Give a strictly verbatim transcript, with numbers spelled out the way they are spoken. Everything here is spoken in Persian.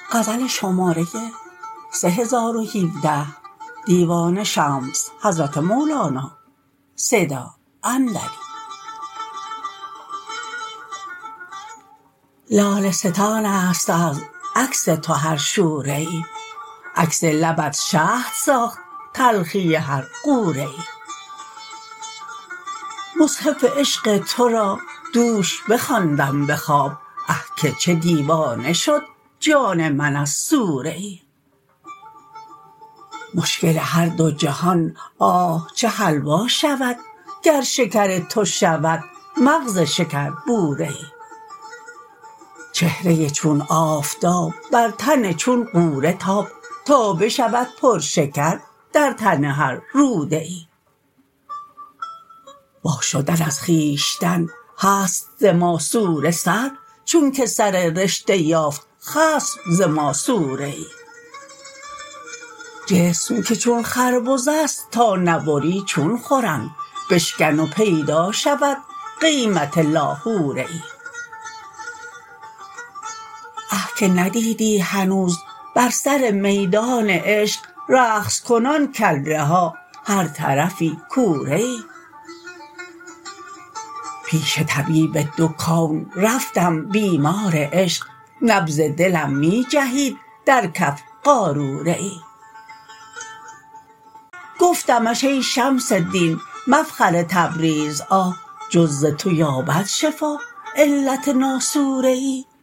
غزل شماره سه هزار و هفده دیوان شمس حضرت مولانا صدا اندری. لاله ستان است از عکس تو هر شوره ای، عکس لبت شهد ساخت تلخی هر غوره ای. مصحف عشق تو را دوش بخواندم به خواب، اه که چه دیوانه شد جان من از سوره ای. مشکل هر دو جهان آه چه حلوا شود، گر شکر تو شود مغز شکر بوره ای. چهره چون آفتاب بر تن چون غوره تاب، تا بشود پر شکر در تن هر روده ای. وا شدن از خویشتن هست ز ماسوره سر، چون که سر رشته یافت خصم ز ماسوره ای. جسم که چون خربزه است تا نبری چون خورند، بشکن و پیدا شود قیمت لاهوره ای. اه که ندیدی هنوز بر سر میدان عشق، رقص کنان کله ها هر طرفی کوره ای. پیش طبیب دو کون رفتم بیمار عشق، نبض دلم می جهید در کف قاروره ای. گفتمش ای شمس دین مفخر تبریز، آه جز ز تو یابد شفا علت ناسوره ای.